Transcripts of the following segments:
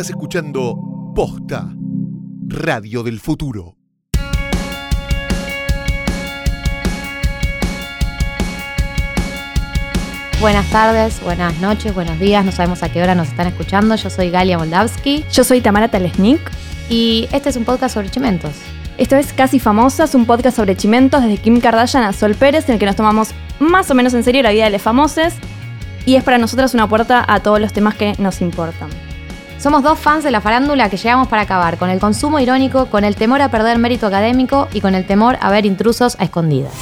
Estás escuchando Posta, Radio del Futuro. Buenas tardes, buenas noches, buenos días, no sabemos a qué hora nos están escuchando. Yo soy Galia Moldavsky. Yo soy Tamara Talesnik. Y este es un podcast sobre chimentos. Esto es Casi Famosas, un podcast sobre chimentos desde Kim Kardashian a Sol Pérez, en el que nos tomamos más o menos en serio la vida de los famosos. Y es para nosotras una puerta a todos los temas que nos importan. Somos dos fans de la farándula que llegamos para acabar con el consumo irónico, con el temor a perder mérito académico y con el temor a ver intrusos a escondidas.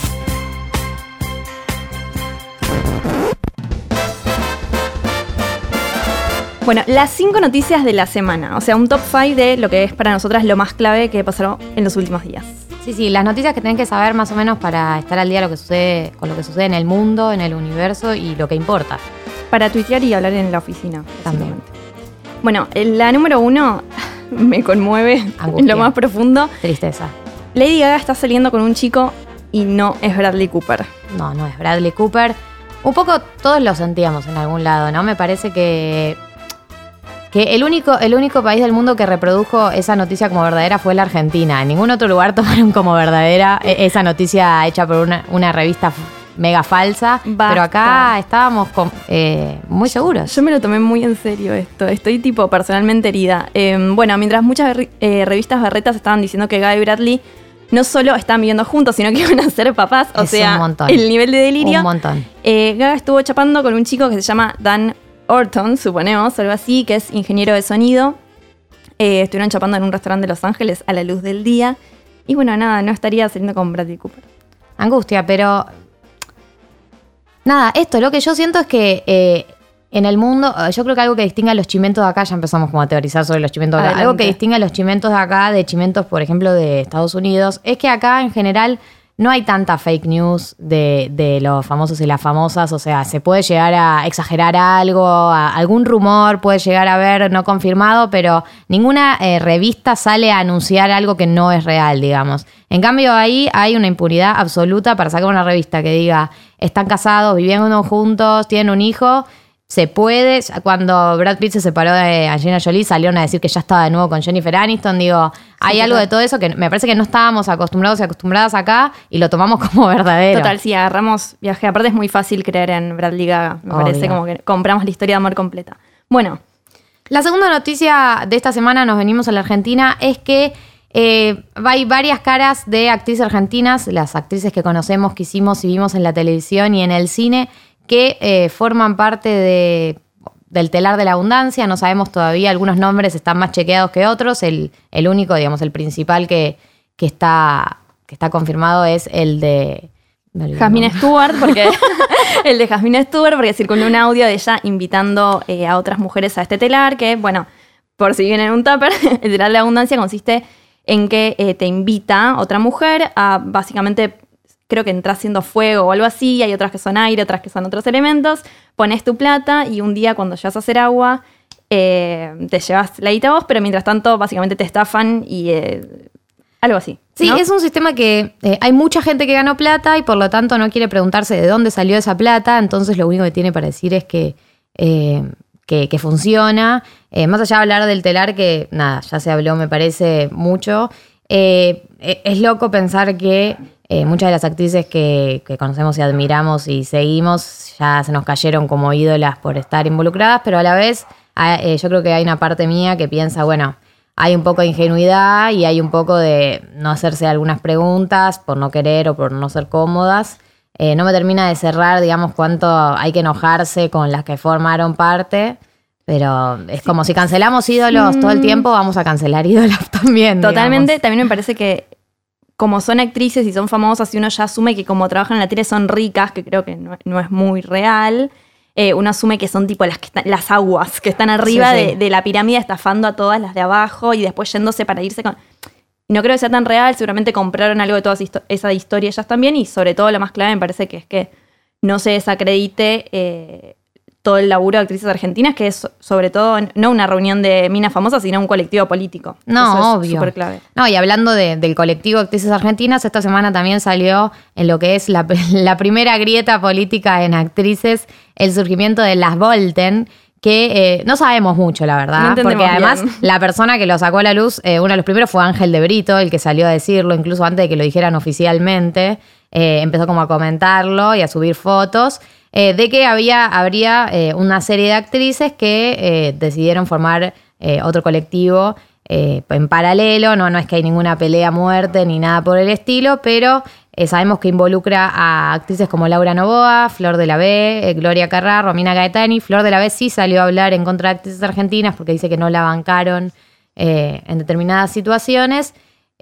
Bueno, las 5 noticias de la semana, o sea, un top 5 de lo que es para nosotras lo más clave que pasaron en los últimos días. Sí, las noticias que tenés que saber más o menos para estar al día con lo que sucede en el mundo, en el universo y lo que importa. Para tuitear y hablar en la oficina. También. Bueno, la número 1 me conmueve en lo más profundo. Tristeza. Lady Gaga está saliendo con un chico y no es Bradley Cooper. No es Bradley Cooper. Un poco todos lo sentíamos en algún lado, ¿no? Me parece que el único país del mundo que reprodujo esa noticia como verdadera fue la Argentina. En ningún otro lugar tomaron como verdadera esa noticia hecha por una revista mega falsa. Basta. Pero acá estábamos muy seguros. Yo me lo tomé muy en serio esto. Estoy personalmente herida. Bueno, mientras muchas revistas berretas estaban diciendo que Gaga y Bradley no solo estaban viviendo juntos, sino que iban a ser papás. O sea, un montón. El nivel de delirio. Un montón. Gaga estuvo chapando con un chico que se llama Dan Orton, suponemos, algo así, que es ingeniero de sonido. Estuvieron chapando en un restaurante de Los Ángeles a la luz del día. Y bueno, nada, no estaría saliendo con Bradley Cooper. Angustia, pero nada, lo que yo siento es que en el mundo, yo creo que algo que distingue a los chimentos de acá, ya empezamos como a teorizar sobre los chimentos de acá, algo que distingue a los chimentos de acá de chimentos, por ejemplo, de Estados Unidos, es que acá en general no hay tanta fake news de los famosos y las famosas. O sea, se puede llegar a exagerar algo, algún rumor puede llegar a haber no confirmado, pero ninguna revista sale a anunciar algo que no es real, digamos. En cambio, ahí hay una impunidad absoluta para sacar una revista que diga están casados, viviendo juntos, tienen un hijo. Se puede. Cuando Brad Pitt se separó de Angelina Jolie, salieron a decir que ya estaba de nuevo con Jennifer Aniston. Digo, hay algo de todo eso que me parece que no estábamos acostumbrados y acostumbradas acá y lo tomamos como verdadero. Total, sí, agarramos viaje. Aparte es muy fácil creer en Bradley Gaga. Me parece como que compramos la historia de amor completa. Bueno. La segunda noticia de esta semana, nos venimos a la Argentina, es que hay varias caras de actrices argentinas, las actrices que conocemos, que hicimos y vimos en la televisión y en el cine, que forman parte del telar de la abundancia. No sabemos todavía, algunos nombres están más chequeados que otros. El único, digamos, el principal que está confirmado es el de Jasmine Stewart, porque el de Jasmine Stewart, porque circuló un audio de ella invitando a otras mujeres a este telar, que, bueno, por si viene en un tupper, el telar de la abundancia consiste en que te invita otra mujer a básicamente, creo que entras haciendo fuego o algo así, hay otras que son aire, otras que son otros elementos, pones tu plata y un día cuando llegas a hacer agua te llevas la guita vos, pero mientras tanto básicamente te estafan y algo así. Sí, ¿no? Es un sistema que hay mucha gente que ganó plata y por lo tanto no quiere preguntarse de dónde salió esa plata, entonces lo único que tiene para decir es que funciona. Más allá de hablar del telar, que nada, ya se habló me parece mucho, es loco pensar que muchas de las actrices que conocemos y admiramos y seguimos ya se nos cayeron como ídolas por estar involucradas, pero a la vez yo creo que hay una parte mía que piensa, bueno, hay un poco de ingenuidad y hay un poco de no hacerse algunas preguntas por no querer o por no ser cómodas. No me termina de cerrar, digamos, cuánto hay que enojarse con las que formaron parte, pero es como si cancelamos ídolos todo el tiempo, vamos a cancelar ídolos también. Totalmente, digamos. También me parece que como son actrices y son famosas y uno ya asume que como trabajan en la tele son ricas, que creo que no es muy real, uno asume que son tipo las aguas que están arriba sí. de la pirámide estafando a todas las de abajo y después yéndose para irse con... No creo que sea tan real, seguramente compraron algo de toda esa historia ellas también y sobre todo lo más clave me parece que es que no se desacredite todo el laburo de actrices argentinas, que es sobre todo no una reunión de minas famosas, sino un colectivo político. No, eso obvio. Es súper clave. No, y hablando del colectivo de actrices argentinas, esta semana también salió en lo que es la primera grieta política en actrices, el surgimiento de las Volten, que no sabemos mucho, la verdad, No porque además bien. la persona que lo sacó a la luz, uno de los primeros fue Ángel de Brito, el que salió a decirlo, incluso antes de que lo dijeran oficialmente, empezó como a comentarlo y a subir fotos, de que habría una serie de actrices que decidieron formar otro colectivo en paralelo, no es que hay ninguna pelea a muerte ni nada por el estilo, pero sabemos que involucra a actrices como Laura Novoa, Flor de la B, Gloria Carrá, Romina Gaetani. Flor de la B sí salió a hablar en contra de actrices argentinas porque dice que no la bancaron en determinadas situaciones.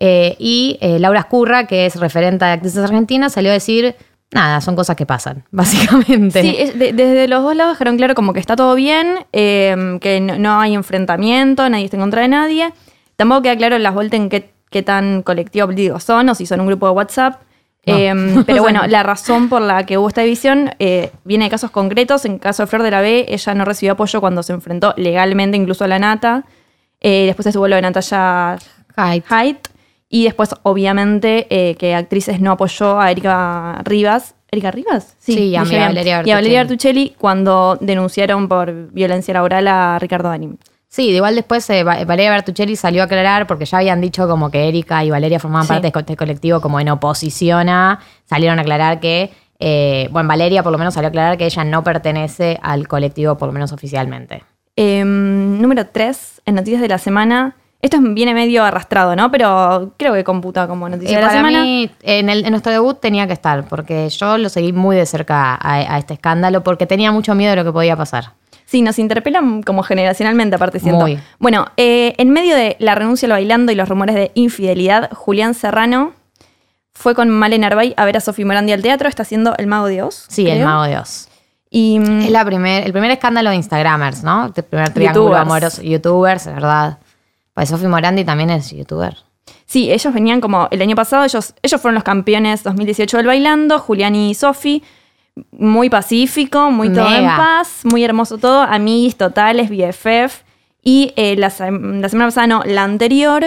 Y Laura Escurra, que es referente de actrices argentinas, salió a decir, nada, son cosas que pasan, básicamente. Sí, desde los dos lados dejaron claro como que está todo bien, que no hay enfrentamiento, nadie está en contra de nadie. Tampoco queda claro en las vueltas en qué tan colectivo son o si son un grupo de WhatsApp. No. Pero bueno, la razón por la que hubo esta división viene de casos concretos. En caso de Flor de la B, ella no recibió apoyo cuando se enfrentó legalmente incluso a la Nata. Después estuvo lo de Natalia Haidt. Y después, obviamente, que actrices no apoyó a Erika Rivas. ¿Erika Rivas? Sí, y a Valeria Bertuccelli. Y a Valeria Bertuccelli cuando denunciaron por violencia laboral a Ricardo Darín. Sí, igual después Valeria Bertuccelli salió a aclarar, porque ya habían dicho como que Erika y Valeria formaban parte de este colectivo como en oposición a, salieron a aclarar que, Valeria por lo menos salió a aclarar que ella no pertenece al colectivo, por lo menos oficialmente. Número 3, en Noticias de la Semana. Esto viene medio arrastrado, ¿no? Pero creo que computa como Noticias de la Semana. Para mí, en nuestro debut tenía que estar, porque yo lo seguí muy de cerca a este escándalo, porque tenía mucho miedo de lo que podía pasar. Sí, nos interpelan como generacionalmente, aparte siento. Muy. Bueno, en medio de la renuncia al bailando y los rumores de infidelidad, Julián Serrano fue con Male Narváez a ver a Sofi Morandi al teatro. Está haciendo El Mago de Oz. Sí, creo. El Mago de Oz. Y Es el primer escándalo de Instagramers, ¿no? El primer triángulo YouTubers. amoroso. YouTubers, es verdad. Pues Sofi Morandi también es youtuber. sí, ellos venían como el año pasado, ellos fueron los campeones 2018 del bailando, Julián y Sofi. Muy pacífico, muy todo en Mega. paz, muy hermoso todo, amiguis totales, BFF. Y la semana pasada, no, la anterior,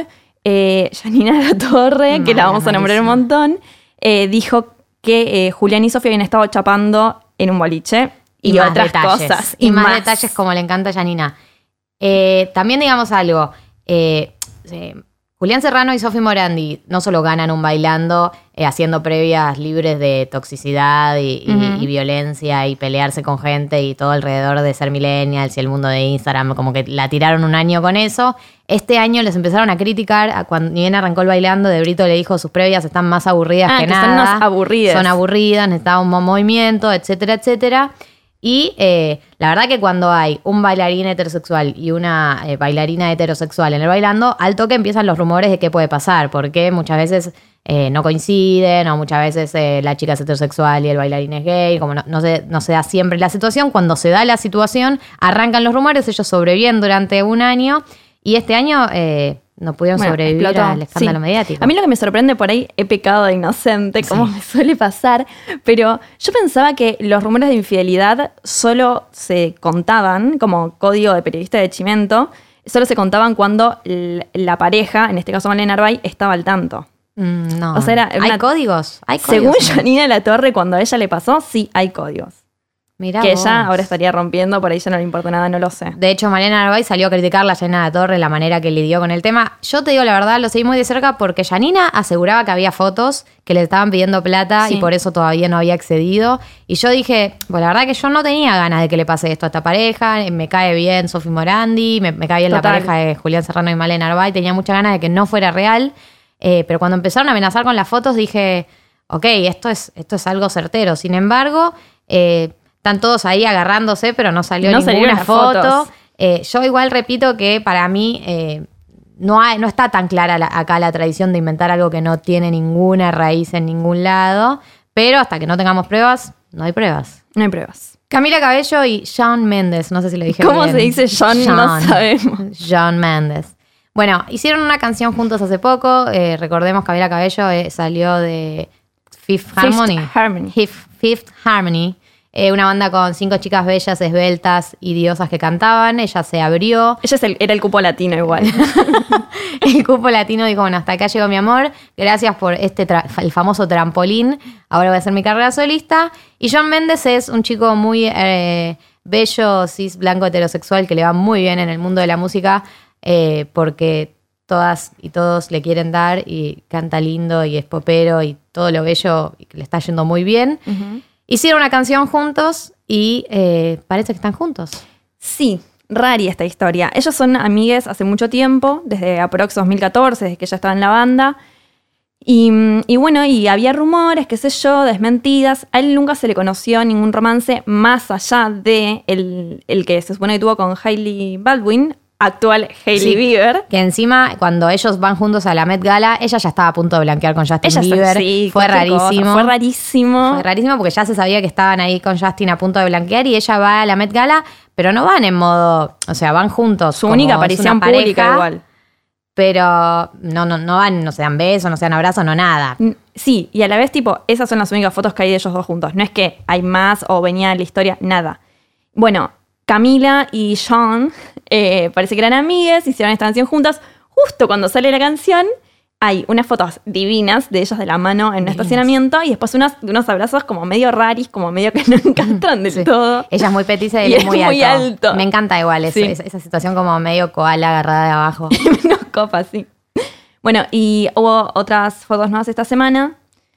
Janina Latorre, que la vamos a nombrar un montón, dijo que Julián y Sofía habían estado chapando en un boliche y más otras detalles. cosas. Y más detalles como le encanta a Janina. También digamos algo. Julián Serrano y Sofi Morandi no solo ganan un bailando haciendo previas libres de toxicidad y violencia y pelearse con gente y todo alrededor de ser millennials y el mundo de Instagram, como que la tiraron un año con eso. Este año les empezaron a criticar, cuando ni bien arrancó el bailando, De Brito le dijo sus previas están más aburridas que nada. Son unas aburridas. Son aburridas, necesitaban un movimiento, etcétera, etcétera. Y la verdad que cuando hay un bailarín heterosexual y una bailarina heterosexual en el bailando, al toque empiezan los rumores de qué puede pasar, porque muchas veces no coinciden, o muchas veces la chica es heterosexual y el bailarín es gay, como no se da siempre la situación. Cuando se da la situación, arrancan los rumores, ellos sobreviven durante un año, y este año no pudieron sobrevivir explotó. al escándalo mediático. A mí lo que me sorprende por ahí, he pecado de inocente, como me suele pasar, pero yo pensaba que los rumores de infidelidad solo se contaban, como código de periodista de Chimento, solo se contaban cuando la pareja, en este caso Malena Narváez, estaba al tanto. No. O sea, ¿Hay códigos? Según Janina Latorre, cuando a ella le pasó, sí hay códigos. Mirá Que vos. ella ahora estaría rompiendo, por ahí ya no le importa nada, no lo sé. De hecho, Malena Narváez salió a criticarla a Janina Torre, la manera que lidió con el tema. Yo te digo la verdad, lo seguí muy de cerca porque Janina aseguraba que había fotos que le estaban pidiendo plata Sí. y por eso todavía no había accedido. Y yo dije, pues la verdad que yo no tenía ganas de que le pase esto a esta pareja. Me cae bien Sofi Morandi, me cae bien Total. la pareja de Julián Serrano y Malena Narváez. Tenía muchas ganas de que no fuera real. Pero cuando empezaron a amenazar con las fotos dije, ok, esto es algo certero. Sin embargo, están todos ahí agarrándose, pero no salió No salieron ninguna las foto. fotos. Yo igual repito que para mí no está tan clara acá la tradición de inventar algo que no tiene ninguna raíz en ningún lado, pero hasta que no tengamos pruebas, no hay pruebas. No hay pruebas. Camila Cabello y Shawn Mendes, no sé si lo dije ¿Cómo bien. se dice Shawn? No sabemos. Shawn Mendes. Bueno, hicieron una canción juntos hace poco. Recordemos que Camila Cabello salió de Fifth Harmony. Una banda con 5 chicas bellas, esbeltas y diosas que cantaban. Ella se abrió. Ella era el cupo latino igual. El cupo latino dijo, bueno, hasta acá llegó mi amor. Gracias por el famoso trampolín. Ahora voy a hacer mi carrera solista. Y Shawn Mendes es un chico muy bello, cis, blanco, heterosexual que le va muy bien en el mundo de la música porque todas y todos le quieren dar y canta lindo y es popero y todo lo bello y le está yendo muy bien. Uh-huh. Hicieron una canción juntos y parece que están juntos. Sí, rari esta historia. Ellos son amigues hace mucho tiempo, desde aprox 2014, desde que ella estaba en la banda. Y bueno, y había rumores, qué sé yo, desmentidas. A él nunca se le conoció ningún romance más allá de el que se supone que tuvo con Hailey Baldwin, actual Hailey Bieber. Que encima, cuando ellos van juntos a la Met Gala, ella ya estaba a punto de blanquear con Justin Bieber. Sí, fue rarísimo. Fue rarísimo. Fue rarísimo porque ya se sabía que estaban ahí con Justin a punto de blanquear y ella va a la Met Gala, pero no van en modo, o sea, van juntos. Su única aparición pública igual. Pero no van, no se dan besos, no se dan abrazos, no nada. Sí, y a la vez, tipo, esas son las únicas fotos que hay de ellos dos juntos. No es que hay más o venía la historia, nada. Bueno, Camila y Sean parece que eran amigas, hicieron esta canción juntas. Justo cuando sale la canción, hay unas fotos divinas de ellos de la mano en un estacionamiento y después unos abrazos como medio raris, como medio que no encantan del todo. Ella es muy petiza y él es muy alto. Me encanta igual esa situación como medio koala agarrada de abajo. Menos copa, sí. Bueno, y hubo otras fotos nuevas esta semana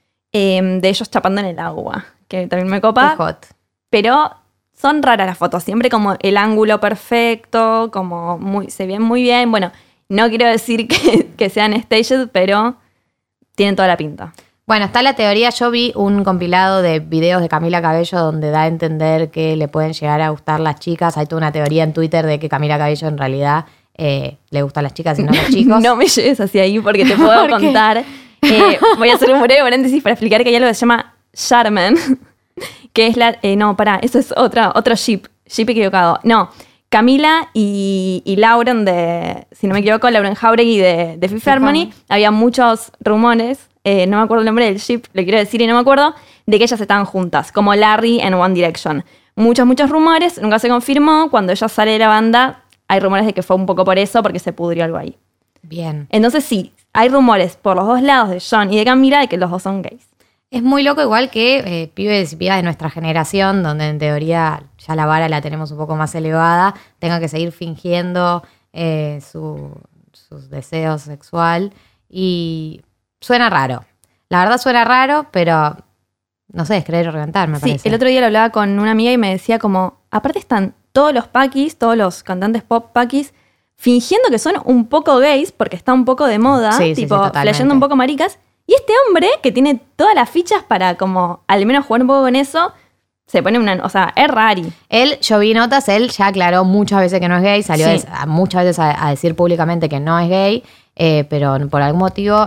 de ellos chapando en el agua, que también me copa. Qué hot. Pero son raras las fotos, siempre como el ángulo perfecto, como se ven muy bien. Bueno, no quiero decir que sean staged, pero tienen toda la pinta. Bueno, está la teoría. Yo vi un compilado de videos de Camila Cabello donde da a entender que le pueden llegar a gustar las chicas. Hay toda una teoría en Twitter de que Camila Cabello en realidad le gustan las chicas y no los chicos. No me lleves hacia ahí porque te puedo contar. Voy a hacer un breve paréntesis para explicar que hay algo que se llama Charmen, que es la... eso es otro ship equivocado. No, Camila y Lauren si no me equivoco, Lauren Jauregui de Fifth Harmony, había muchos rumores, no me acuerdo el nombre del ship, lo quiero decir y no me acuerdo, de que ellas estaban juntas, como Larry en One Direction. Muchos rumores, nunca se confirmó. Cuando ella sale de la banda, hay rumores de que fue un poco por eso, porque se pudrió algo ahí. Bien. Entonces sí, hay rumores por los dos lados de John y de Camila de que los dos son gays. Es muy loco igual que pibes y pibas de nuestra generación, donde en teoría ya la vara la tenemos un poco más elevada, tengan que seguir fingiendo sus deseos sexual. Y suena raro. La verdad suena raro, pero no sé, es creer o reventar, me parece. Sí, el otro día lo hablaba con una amiga y me decía como, aparte están todos los paquis, todos los cantantes pop paquis, fingiendo que son un poco gays, porque está un poco de moda, tipo, flasheando un poco maricas. Y este hombre, que tiene todas las fichas para como al menos jugar un poco con eso, se pone es rari. Yo vi notas, él ya aclaró muchas veces que no es gay, salió muchas veces a decir públicamente que no es gay, pero por algún motivo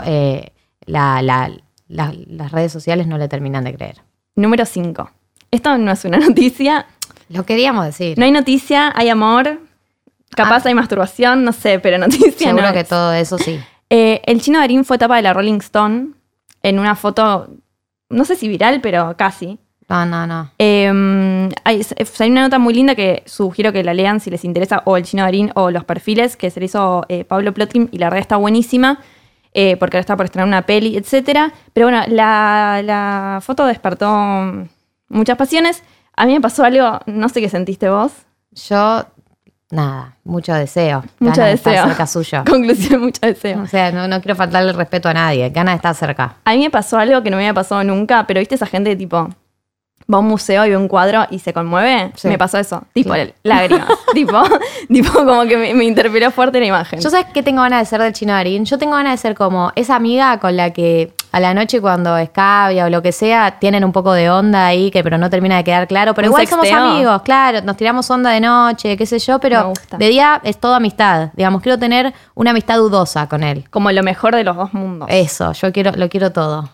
las redes sociales no le terminan de creer. Número 5. Esto no es una noticia. Lo queríamos decir. No hay noticia, hay amor, capaz hay masturbación, no sé, pero noticia seguro no que es. todo eso sí. El Chino Darín fue tapa de la Rolling Stone en una foto, no sé si viral, pero casi. No. Hay una nota muy linda que sugiero que la lean si les interesa, o el Chino Darín o los perfiles que se le hizo Pablo Plotkin, y la red está buenísima, porque ahora está por estrenar una peli, etc. Pero bueno, la foto despertó muchas pasiones. A mí me pasó algo, no sé qué sentiste vos. Yo... Nada, mucho deseo. Mucho ganas deseo. De estar cerca suyo. Conclusión, mucho deseo. O sea, no quiero faltarle el respeto a nadie. Ganas de estar cerca. A mí me pasó algo que no me había pasado nunca, pero ¿viste esa gente tipo va a un museo y ve un cuadro y se conmueve? Sí. Me pasó eso. Tipo, sí. Lágrimas. tipo como que me interpeló fuerte la imagen. ¿Yo sabes qué tengo ganas de ser del Chino Darín? Yo tengo ganas de ser como esa amiga con la que a la noche cuando escabia o lo que sea, tienen un poco de onda ahí, pero no termina de quedar claro. Pero igual somos amigos, claro, nos tiramos onda de noche, qué sé yo, pero de día es todo amistad. Digamos, quiero tener una amistad dudosa con él. Como lo mejor de los dos mundos. Eso, lo quiero todo.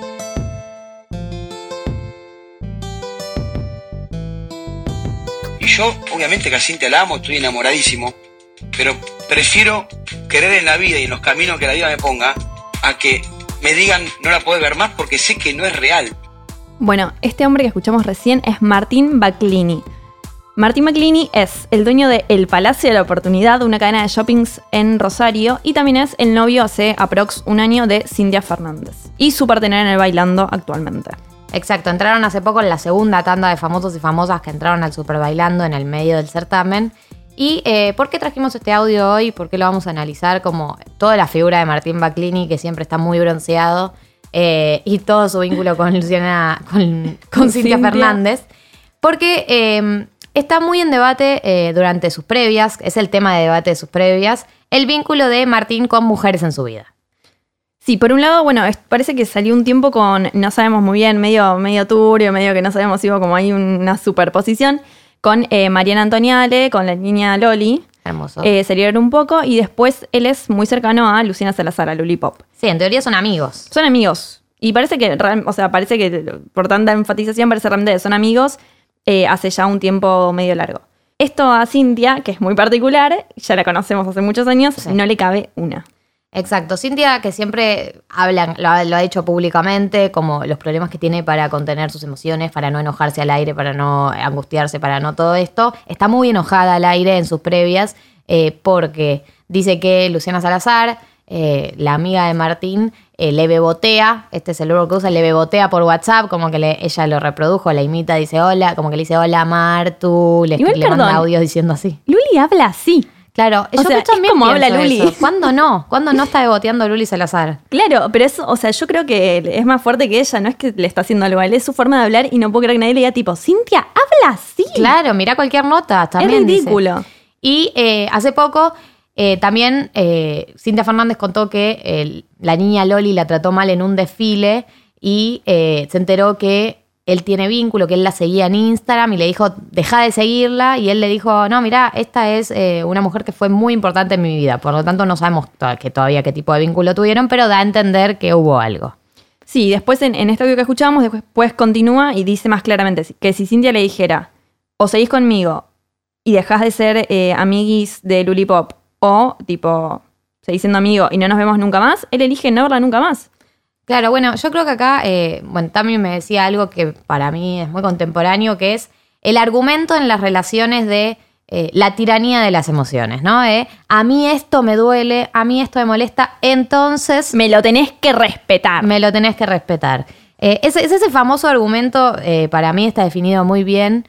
Y yo, obviamente que a Cintia la amo, estoy enamoradísimo, pero prefiero querer en la vida y en los caminos que la vida me ponga, a que me digan no la puedo ver más porque sé que no es real. Bueno, este hombre que escuchamos recién es Martín Baclini. Martín Baclini es el dueño de El Palacio de la Oportunidad, una cadena de shoppings en Rosario, y también es el novio hace aprox un año de Cintia Fernández y su partener en el Bailando actualmente. Exacto, entraron hace poco en la segunda tanda de famosos y famosas que entraron al Super Bailando en el medio del certamen. ¿Y por qué trajimos este audio hoy? ¿Por qué lo vamos a analizar? Como toda la figura de Martín Baclini, que siempre está muy bronceado, y todo su vínculo con con Cintia Fernández. Porque está muy en debate durante sus previas, es el tema de debate de sus previas, el vínculo de Martín con mujeres en su vida. Sí, por un lado, bueno, parece que salió un tiempo con, no sabemos muy bien, medio turbio, medio que no sabemos si hubo como hay una superposición, con Mariana Antoniale, con la niña Loli. Hermoso. Se liaron un poco y después él es muy cercano a Luciana Salazar, a Luli Pop. Sí, en teoría son amigos. Son amigos. Y parece que por tanta enfatización parece realmente que son amigos hace ya un tiempo medio largo. Esto a Cintia, que es muy particular, ya la conocemos hace muchos años, sí. No le cabe una. Exacto. Cintia, que siempre lo ha dicho públicamente, como los problemas que tiene para contener sus emociones, para no enojarse al aire, para no angustiarse, para no todo esto. Está muy enojada al aire en sus previas porque dice que Luciana Salazar, la amiga de Martín, le bebotea, este es el verbo que usa, le bebotea por WhatsApp, como que ella lo reprodujo, la imita, dice hola, como que le dice hola Martu, le manda audios diciendo así. Luli habla así. Claro, yo también como habla Luli. Eso. ¿Cuándo no? ¿Cuándo no está beboteando Luli Salazar? Claro, pero eso, yo creo que es más fuerte que ella, no es que le está haciendo algo a él, es su forma de hablar y no puedo creer que nadie le diga tipo, Cintia, habla así. Claro, mirá cualquier nota, también es ridículo. Dice. Y hace poco también Cintia Fernández contó que la niña Loli la trató mal en un desfile y se enteró que él tiene vínculo, que él la seguía en Instagram y le dijo, deja de seguirla. Y él le dijo, no, mirá, esta es una mujer que fue muy importante en mi vida. Por lo tanto, no sabemos todavía qué tipo de vínculo tuvieron, pero da a entender que hubo algo. Sí, después en este audio que escuchábamos, después continúa y dice más claramente que si Cintia le dijera, o seguís conmigo y dejás de ser amiguis de Luli Pop, o tipo, seguís siendo amigo y no nos vemos nunca más, él elige no verla nunca más. Claro, bueno, yo creo que acá, Tami me decía algo que para mí es muy contemporáneo, que es el argumento en las relaciones de la tiranía de las emociones, ¿no? A mí esto me duele, a mí esto me molesta, entonces... Me lo tenés que respetar. Me lo tenés que respetar. Ese famoso argumento para mí está definido muy bien,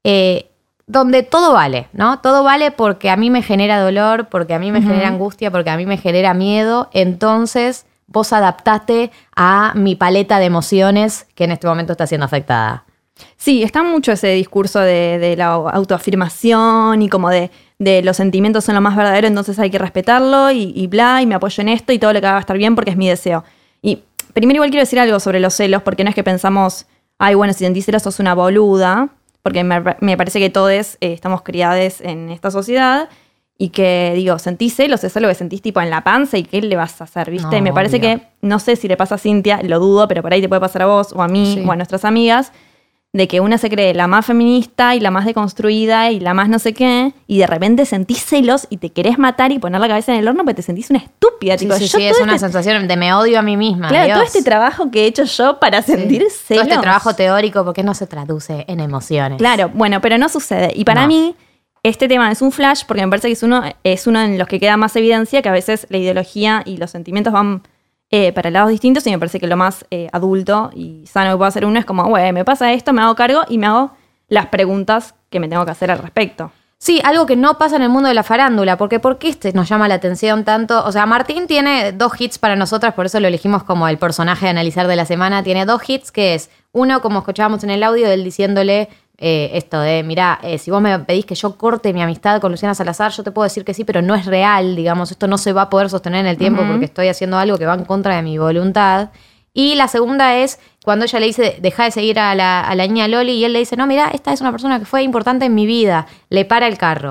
donde todo vale, ¿no? Todo vale porque a mí me genera dolor, porque a mí me genera angustia, porque a mí me genera miedo, entonces... Vos adaptaste a mi paleta de emociones que en este momento está siendo afectada. Sí, está mucho ese discurso de la autoafirmación y como de los sentimientos son lo más verdadero, entonces hay que respetarlo y bla, y me apoyo en esto y todo lo que haga va a estar bien porque es mi deseo. Y primero igual quiero decir algo sobre los celos, porque no es que pensamos, ay, bueno, si sentís celos sos una boluda, porque me parece que todos estamos criados en esta sociedad. Y que, digo, sentís celos, es algo que sentís tipo en la panza y ¿qué le vas a hacer, viste? No, y me parece que, no sé si le pasa a Cintia, lo dudo, pero por ahí te puede pasar a vos o a mí sí. O a nuestras amigas, de que una se cree la más feminista y la más deconstruida y la más no sé qué, y de repente sentís celos y te querés matar y poner la cabeza en el horno porque te sentís una estúpida. Sí, tipo, sí, es una sensación de me odio a mí misma. Claro, Dios. todo este trabajo que he hecho yo para sentir celos. Todo este trabajo teórico, ¿por qué no se traduce en emociones? Claro, bueno, pero no sucede. Y para mí... Este tema es un flash porque me parece que es uno en los que queda más evidencia que a veces la ideología y los sentimientos van para lados distintos y me parece que lo más adulto y sano que puede hacer uno es como, güey, me pasa esto, me hago cargo y me hago las preguntas que me tengo que hacer al respecto. Sí, algo que no pasa en el mundo de la farándula, porque ¿por qué nos llama la atención tanto? O sea, Martín tiene 2 hits para nosotras, por eso lo elegimos como el personaje a analizar de la semana. Tiene 2 hits, que es uno, como escuchábamos en el audio, de él diciéndole... esto de, mirá, si vos me pedís que yo corte mi amistad con Luciana Salazar, yo te puedo decir que sí, pero no es real, digamos, esto no se va a poder sostener en el tiempo porque estoy haciendo algo que va en contra de mi voluntad. Y la segunda es cuando ella le dice, deja de seguir a la niña Loli, y él le dice, no, mirá, esta es una persona que fue importante en mi vida, le para el carro.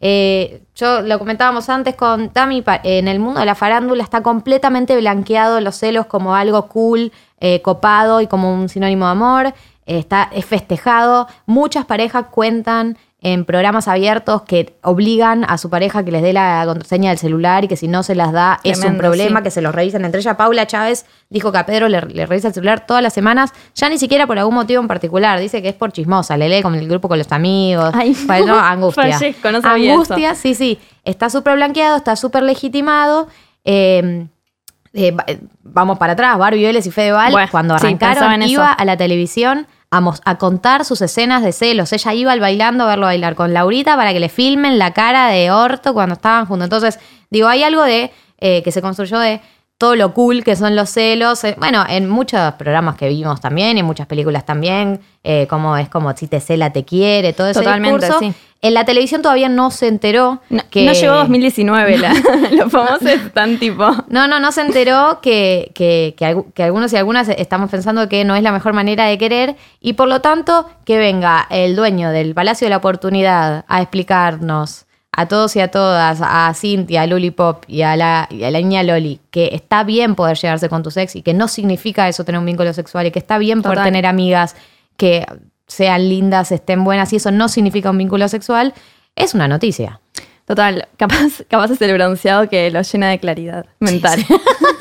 Yo lo comentábamos antes con Tami, en el mundo de la farándula está completamente blanqueado los celos como algo cool, copado y como un sinónimo de amor. Es festejado. Muchas parejas cuentan en programas abiertos que obligan a su pareja que les dé la contraseña del celular y que si no se las da es un problema, sí. Que se los revisen entre ellas. Paula Chávez dijo que a Pedro le revisa el celular todas las semanas, ya ni siquiera por algún motivo en particular. Dice que es por chismosa, le lee con el grupo con los amigos. Ay, no, angustia. Fallezco, no sabía angustia, eso. Sí. Está súper blanqueado, está súper legitimado. vamos para atrás, Barbie Vélez y Fedeval, Bueno, cuando sí, arrancaron, pensaba en eso. iba a la televisión a contar sus escenas de celos. Ella iba al bailando a verlo bailar con Laurita para que le filmen la cara de orto cuando estaban juntos. Entonces, digo, hay algo de que se construyó de todo lo cool que son los celos. Bueno, en muchos programas que vimos también, en muchas películas también, como es como si te cela, te quiere, todo ese Totalmente, discurso. sí. En la televisión todavía no se enteró que... No llegó 2019, los famosos están tipo... No se enteró que algunos y algunas estamos pensando que no es la mejor manera de querer y por lo tanto que venga el dueño del Palacio de la Oportunidad a explicarnos a todos y a todas, a Cintia, a Luli Pop y a la niña Loli, que está bien poder llevarse con tu ex y que no significa eso tener un vínculo sexual y que está bien poder tener amigas que sean lindas, estén buenas y eso no significa un vínculo sexual, es una noticia. Total, capaz es el bronceado que lo llena de claridad mental. Sí.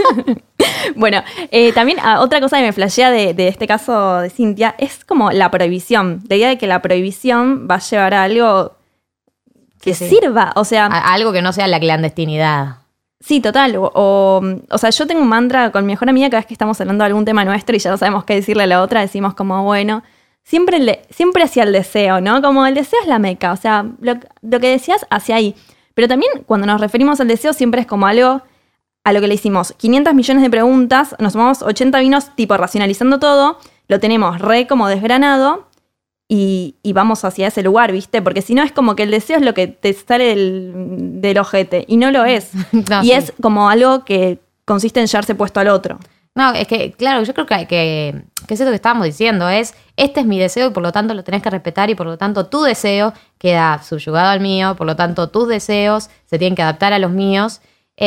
Bueno, también otra cosa que me flashea de este caso de Cintia es como la prohibición. La idea de que la prohibición va a llevar a algo que Sí. sirva. O sea, Algo que no sea la clandestinidad. sí, total. O sea, yo tengo un mantra con mi mejor amiga cada vez que estamos hablando de algún tema nuestro y ya no sabemos qué decirle a la otra, decimos como, bueno, siempre hacia el deseo, ¿no? Como el deseo es la meca, o sea, lo que deseas hacia ahí. Pero también cuando nos referimos al deseo siempre es como algo a lo que le hicimos 500 millones de preguntas, nos tomamos 80 vinos tipo racionalizando todo, lo tenemos re como desgranado y vamos hacia ese lugar, ¿viste? Porque si no es como que el deseo es lo que te sale del ojete y no lo es. No, y sí. es como algo que consiste en llevarse puesto al otro. No, es que, claro, yo creo que es eso que estábamos diciendo, este es mi deseo y por lo tanto lo tenés que respetar y por lo tanto tu deseo queda subyugado al mío, por lo tanto tus deseos se tienen que adaptar a los míos.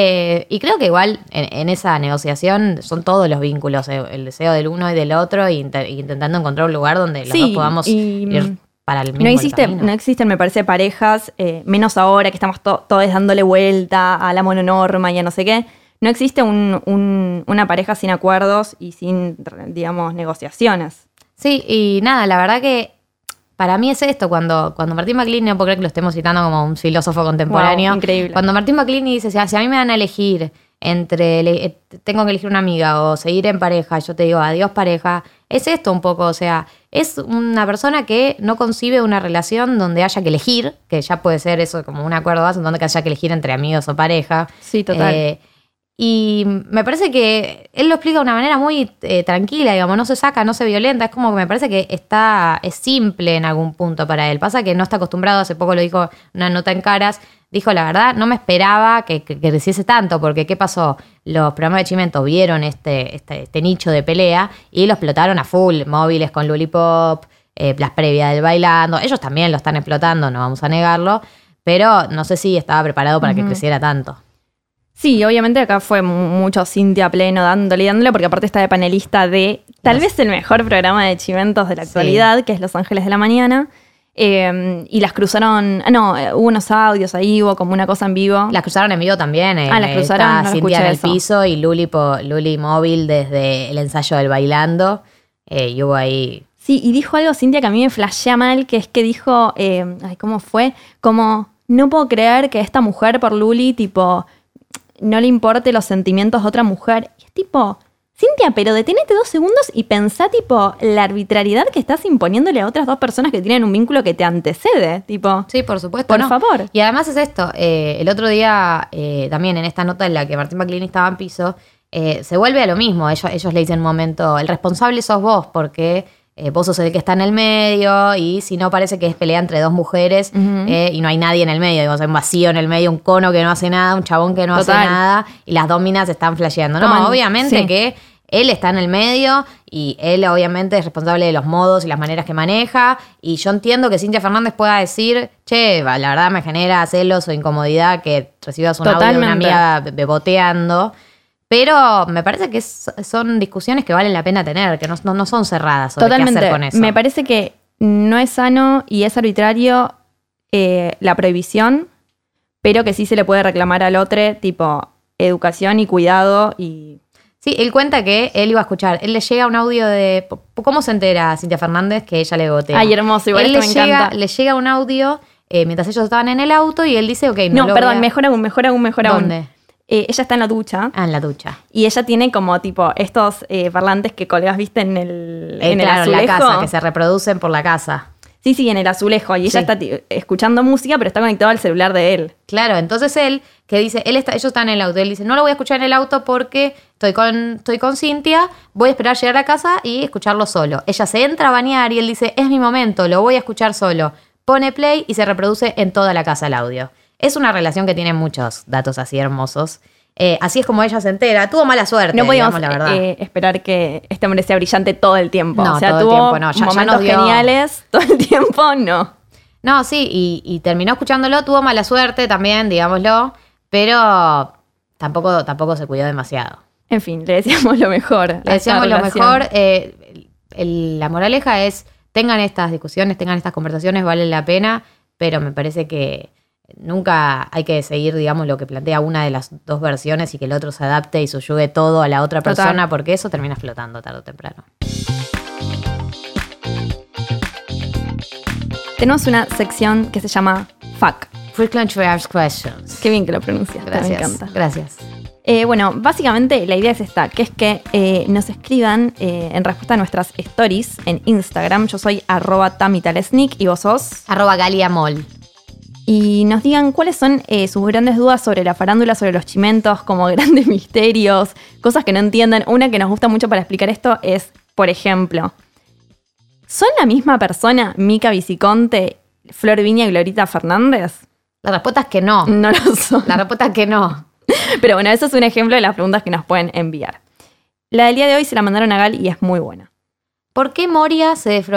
Y creo que igual en esa negociación son todos los vínculos, el deseo del uno y del otro, y intentando encontrar un lugar donde los dos podamos ir para el mismo camino. No existen, me parece, parejas, menos ahora que estamos todos dándole vuelta a la mononorma y a no sé qué. No existe una pareja sin acuerdos y sin, digamos, negociaciones. Sí, y nada, la verdad que para mí es esto, cuando Martín McLean, no puedo creer que lo estemos citando como un filósofo contemporáneo. Wow, increíble. Cuando Martín McLean dice, si a mí me dan a elegir entre, tengo que elegir una amiga o seguir en pareja, yo te digo, adiós pareja, es esto un poco, o sea, es una persona que no concibe una relación donde haya que elegir, que ya puede ser eso como un acuerdo base, donde haya que elegir entre amigos o pareja. Sí, total. Y me parece que él lo explica de una manera muy tranquila, digamos, no se saca, no se violenta, es como que me parece que es simple en algún punto para él. Pasa que no está acostumbrado, hace poco lo dijo una nota en Caras, dijo la verdad, no me esperaba que creciese tanto, porque ¿qué pasó? Los programas de Chimento vieron este nicho de pelea y lo explotaron a full, móviles con Lulipop, las previas del bailando, ellos también lo están explotando, no vamos a negarlo, pero no sé si estaba preparado para que creciera tanto. Sí, obviamente acá fue mucho Cintia pleno dándole, porque aparte está de panelista de tal vez el mejor programa de chimentos de la actualidad, que es Los Ángeles de la Mañana. Y las cruzaron, hubo unos audios ahí, hubo como una cosa en vivo. Las cruzaron en vivo también. Las cruzaron, no Cintia en el eso. piso y Luli móvil desde el ensayo del bailando. Y hubo ahí... Sí, y dijo algo Cintia que a mí me flashea mal, que es que dijo, ¿cómo fue? Como, no puedo creer que esta mujer por Luli, tipo... no le importe los sentimientos de otra mujer. Y es tipo, Cintia, pero detenete 2 segundos y pensá, tipo, la arbitrariedad que estás imponiéndole a otras 2 personas que tienen un vínculo que te antecede. Tipo, Sí, por supuesto. por favor. Y además es esto, el otro día, también en esta nota en la que Martín McLean estaba en piso, se vuelve a lo mismo. Ellos le dicen en un momento, el responsable sos vos, porque... vos sos el que está en el medio y si no parece que es pelea entre 2 mujeres y no hay nadie en el medio, digamos, hay un vacío en el medio, un cono que no hace nada, un chabón que no hace nada y las 2 minas están flasheando. No, obviamente que él está en el medio y él obviamente es responsable de los modos y las maneras que maneja y yo entiendo que Cintia Fernández pueda decir, che, la verdad me genera celos o incomodidad que recibas un audio de una amiga beboteando. Pero me parece que son discusiones que valen la pena tener, que no son cerradas sobre qué hacer con eso. Me parece que no es sano y es arbitrario la prohibición, pero que sí se le puede reclamar al otro, tipo, educación y cuidado y... Sí, él cuenta que él iba a escuchar. Él le llega un audio de... ¿Cómo se entera a Cintia Fernández que ella le botea? Ay, hermoso, igual esto me encanta. Le llega un audio mientras ellos estaban en el auto y él dice, ok, No, perdón, mejor aún. ¿Dónde? ella está en la ducha. En la ducha. Y ella tiene como tipo estos parlantes que colgás, viste, en el azulejo. En la casa, que se reproducen por la casa. Sí, en el azulejo. Y ella está escuchando música, pero está conectado al celular de él. Claro, entonces él, que dice, ellos están en el auto. Él dice, no lo voy a escuchar en el auto porque estoy con Cintia, voy a esperar llegar a casa y escucharlo solo. Ella se entra a bañar y él dice, es mi momento, lo voy a escuchar solo. Pone play y se reproduce en toda la casa el audio. Es una relación que tiene muchos datos así hermosos. Así es como ella se entera. Tuvo mala suerte, no podíamos digamos la verdad. Esperar que este hombre sea brillante todo el tiempo. No, o sea, todo el tuvo tiempo no. Ya momentos nos dio geniales, todo el tiempo no. No, sí, y terminó escuchándolo, tuvo mala suerte también, digámoslo, pero tampoco se cuidó demasiado. En fin, le decíamos lo mejor. Le decíamos lo mejor. La moraleja es, tengan estas discusiones, tengan estas conversaciones, vale la pena, pero me parece que nunca hay que seguir, digamos, lo que plantea una de las dos versiones y que el otro se adapte y subyugue todo a la otra persona, porque eso termina explotando tarde o temprano. Tenemos una sección que se llama FAQ. Frequently Asked Questions. Qué bien que lo pronuncias. Gracias. Me encanta. Gracias. Bueno, básicamente la idea es esta, que es que nos escriban en respuesta a nuestras stories en Instagram. Yo soy @tamitalesnik y vos sos @galiamol. Y nos digan cuáles son sus grandes dudas sobre la farándula, sobre los chimentos, como grandes misterios, cosas que no entienden. Una que nos gusta mucho para explicar esto es, por ejemplo, ¿son la misma persona Mica Viciconte, Flor Viña y Glorita Fernández? La respuesta es que no. No lo son. La respuesta es que no. Pero bueno, eso es un ejemplo de las preguntas que nos pueden enviar. La del día de hoy se la mandaron a Gal y es muy buena. ¿Por qué Moria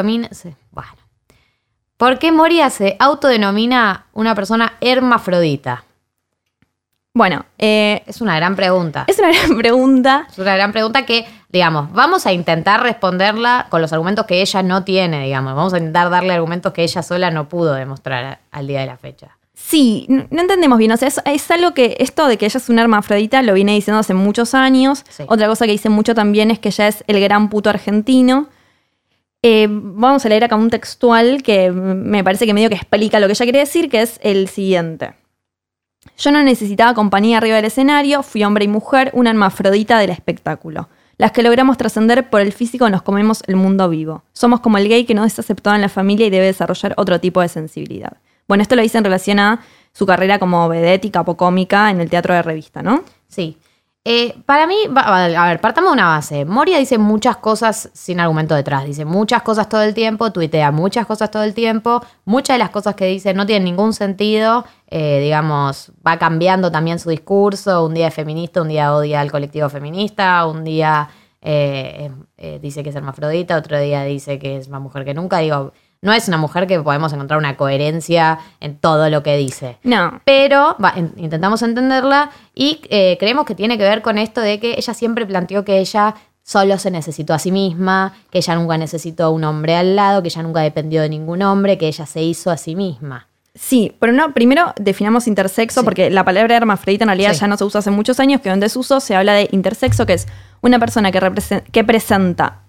¿Por qué Moria se autodenomina una persona hermafrodita? Bueno, es una gran pregunta. Es una gran pregunta. Es una gran pregunta que, digamos, vamos a intentar responderla con los argumentos que ella no tiene, digamos. Vamos a intentar darle argumentos que ella sola no pudo demostrar al día de la fecha. Sí, no entendemos bien. O sea, es algo que esto de que ella es una hermafrodita lo viene diciendo hace muchos años. Sí. Otra cosa que dice mucho también es que ella es el gran puto argentino. Vamos a leer acá un textual que me parece que medio que explica lo que ella quiere decir, que es el siguiente. Yo no necesitaba compañía arriba del escenario, fui hombre y mujer, una hermafrodita del espectáculo. Las que logramos trascender por el físico nos comemos el mundo vivo. Somos como el gay que no es aceptado en la familia y debe desarrollar otro tipo de sensibilidad. Bueno, esto lo dice en relación a su carrera como vedette y capocómica en el teatro de revista, ¿no? Sí. Para mí, a ver, partamos de una base. Moria dice muchas cosas sin argumento detrás. Dice muchas cosas todo el tiempo, tuitea muchas cosas todo el tiempo. Muchas de las cosas que dice no tienen ningún sentido. Digamos, va cambiando también su discurso. Un día es feminista, un día odia al colectivo feminista, un día dice que es hermafrodita, otro día dice que es más mujer que nunca. Digo, no es una mujer que podemos encontrar una coherencia en todo lo que dice. No. Pero intentamos entenderla y creemos que tiene que ver con esto de que ella siempre planteó que ella solo se necesitó a sí misma, que ella nunca necesitó a un hombre al lado, que ella nunca dependió de ningún hombre, que ella se hizo a sí misma. Sí, pero no, primero definamos intersexo, porque la palabra hermafrodita en realidad ya no se usa hace muchos años, quedó en desuso. Se habla de intersexo, que es una persona que presenta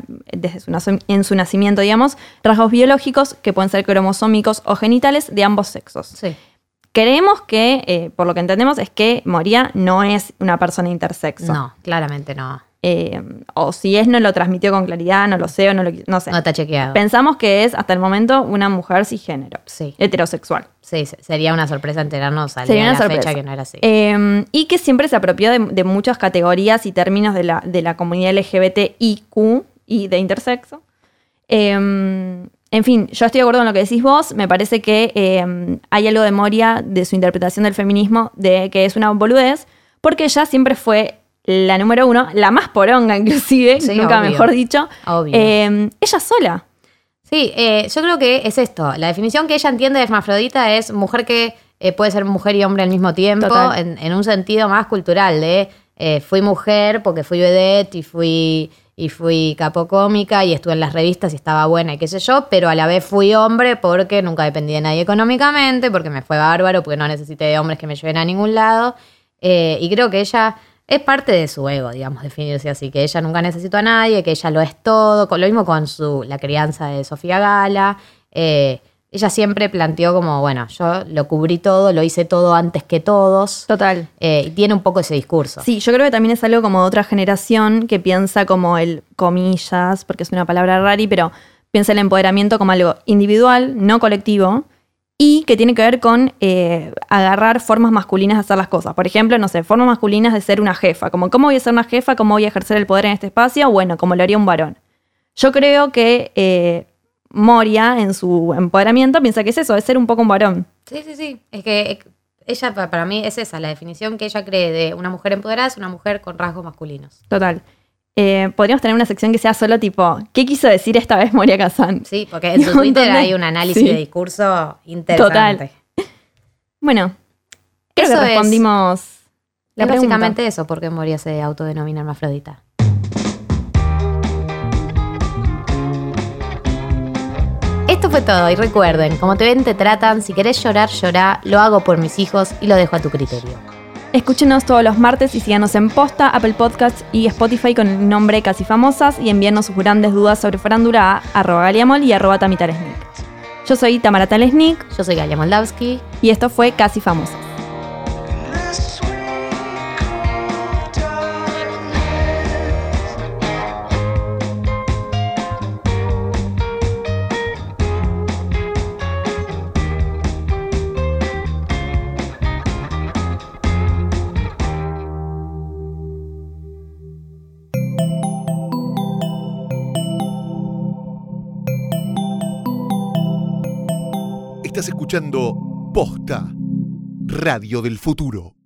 en su nacimiento, digamos, rasgos biológicos que pueden ser cromosómicos o genitales de ambos sexos. Sí. Creemos que, por lo que entendemos, es que Moria no es una persona intersexo. No, claramente no. O si es, no lo transmitió con claridad, no lo sé, o no sé. No está chequeado. Pensamos que es, hasta el momento, una mujer cisgénero. Sí. Heterosexual. Sí, sería una sorpresa enterarnos al día de la fecha que no era así. Y que siempre se apropió de muchas categorías y términos de la comunidad LGBTIQ y de intersexo. En fin, yo estoy de acuerdo con lo que decís vos. Me parece que hay algo de Moria, de su interpretación del feminismo, de que es una boludez, porque ella siempre fue la número uno, la más poronga inclusive, sí, nunca obvio. Mejor dicho. Obvio. Ella sola. Sí, yo creo que es esto. La definición que ella entiende de hermafrodita es mujer que puede ser mujer y hombre al mismo tiempo, en un sentido más cultural, de fui mujer porque fui vedette y fui capocómica y estuve en las revistas y estaba buena y qué sé yo, pero a la vez fui hombre porque nunca dependí de nadie económicamente, porque me fue bárbaro, porque no necesité de hombres que me lleven a ningún lado. Y creo que ella es parte de su ego, digamos, definirse así, que ella nunca necesitó a nadie, que ella lo es todo, lo mismo con la crianza de Sofía Gala. ella siempre planteó como, bueno, yo lo cubrí todo, lo hice todo antes que todos. Total. Y tiene un poco ese discurso. Sí, yo creo que también es algo como de otra generación que piensa como el, comillas, porque es una palabra rara, pero piensa el empoderamiento como algo individual, no colectivo, y que tiene que ver con agarrar formas masculinas de hacer las cosas. Por ejemplo, no sé, formas masculinas de ser una jefa. Como, ¿cómo voy a ser una jefa? ¿Cómo voy a ejercer el poder en este espacio? Bueno, como lo haría un varón. Yo creo que Moria, en su empoderamiento, piensa que es eso, es ser un poco un varón. Sí. Es que ella, para mí, es esa, la definición que ella cree de una mujer empoderada es una mujer con rasgos masculinos. Total. Podríamos tener una sección que sea solo tipo, ¿qué quiso decir esta vez Moria Kazan? Sí, porque en su Twitter hay un análisis de discurso interesante. Total. Bueno, creo eso que respondimos la pregunta. Básicamente eso, porque Moria se autodenomina hermafrodita. Esto fue todo y recuerden, como te ven te tratan, si querés llorar, llorá, lo hago por mis hijos y lo dejo a tu criterio. Escúchenos todos los martes y síganos en Posta, Apple Podcasts y Spotify con el nombre Casi Famosas y envíennos sus grandes dudas sobre farándula a @galiamol y @tamitalesnik. Yo soy Tamara Talesnik. Yo soy Galia Moldavsky. Y esto fue Casi Famosas. Estás escuchando Posta, Radio del Futuro.